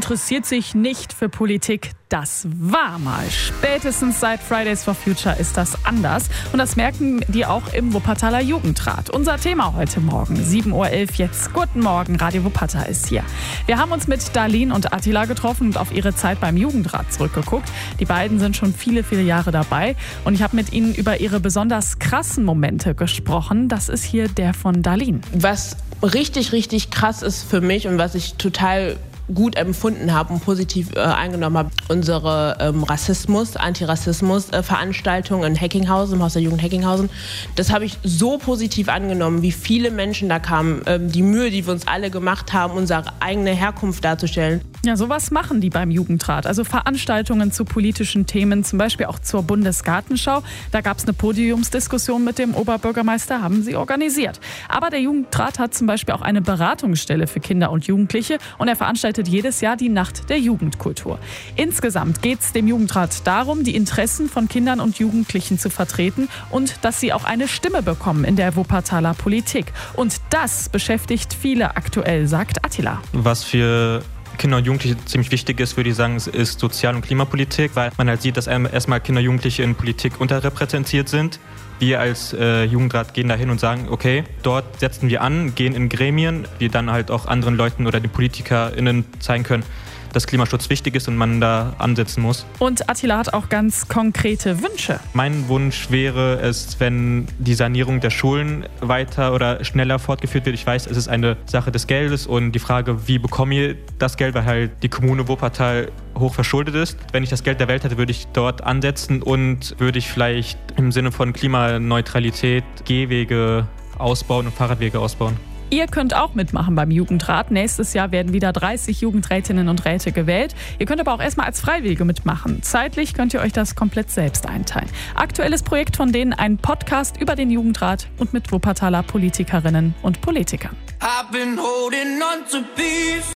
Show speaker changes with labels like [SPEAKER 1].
[SPEAKER 1] interessiert sich nicht für Politik. Das war mal. Spätestens seit Fridays for Future ist das anders. Und das merken die auch im Wuppertaler Jugendrat. Unser Thema heute Morgen, 7.11 Uhr jetzt. Guten Morgen, Radio Wuppertal ist hier. Wir haben uns mit Darlene und Attila getroffen und auf ihre Zeit beim Jugendrat zurückgeguckt. Die beiden sind schon viele, viele Jahre dabei. Und ich habe mit ihnen über ihre besonders krassen Momente gesprochen. Das ist hier der von Darlene.
[SPEAKER 2] Was richtig, richtig krass ist für mich und was ich total gut empfunden habe und positiv eingenommen habe, unsere Antirassismus-Veranstaltung in Heckinghausen, im Haus der Jugend Heckinghausen. Das habe ich so positiv angenommen, wie viele Menschen da kamen, die Mühe, die wir uns alle gemacht haben, unsere eigene Herkunft darzustellen.
[SPEAKER 1] Ja, sowas machen die beim Jugendrat. Also Veranstaltungen zu politischen Themen, zum Beispiel auch zur Bundesgartenschau. Da gab es eine Podiumsdiskussion mit dem Oberbürgermeister, haben sie organisiert. Aber der Jugendrat hat zum Beispiel auch eine Beratungsstelle für Kinder und Jugendliche und er veranstaltet jedes Jahr die Nacht der Jugendkultur. Insgesamt geht es dem Jugendrat darum, die Interessen von Kindern und Jugendlichen zu vertreten und dass sie auch eine Stimme bekommen in der Wuppertaler Politik. Und das beschäftigt viele aktuell, sagt Attila.
[SPEAKER 3] Was für Kinder und Jugendliche ziemlich wichtig ist, würde ich sagen, ist Sozial- und Klimapolitik, weil man halt sieht, dass erstmal Kinder und Jugendliche in Politik unterrepräsentiert sind. Wir als Jugendrat gehen da hin und sagen, okay, dort setzen wir an, gehen in Gremien, die dann halt auch anderen Leuten oder den PolitikerInnen zeigen können, dass Klimaschutz wichtig ist und man da ansetzen muss.
[SPEAKER 1] Und Attila hat auch ganz konkrete Wünsche.
[SPEAKER 3] Mein Wunsch wäre es, wenn die Sanierung der Schulen weiter oder schneller fortgeführt wird. Ich weiß, es ist eine Sache des Geldes und die Frage, wie bekomme ich das Geld, weil halt die Kommune Wuppertal hoch verschuldet ist. Wenn ich das Geld der Welt hätte, würde ich dort ansetzen und würde ich vielleicht im Sinne von Klimaneutralität Gehwege ausbauen und Fahrradwege ausbauen.
[SPEAKER 1] Ihr könnt auch mitmachen beim Jugendrat. Nächstes Jahr werden wieder 30 Jugendrätinnen und Räte gewählt. Ihr könnt aber auch erstmal als Freiwillige mitmachen. Zeitlich könnt ihr euch das komplett selbst einteilen. Aktuelles Projekt von denen ein Podcast über den Jugendrat und mit Wuppertaler Politikerinnen und Politikern.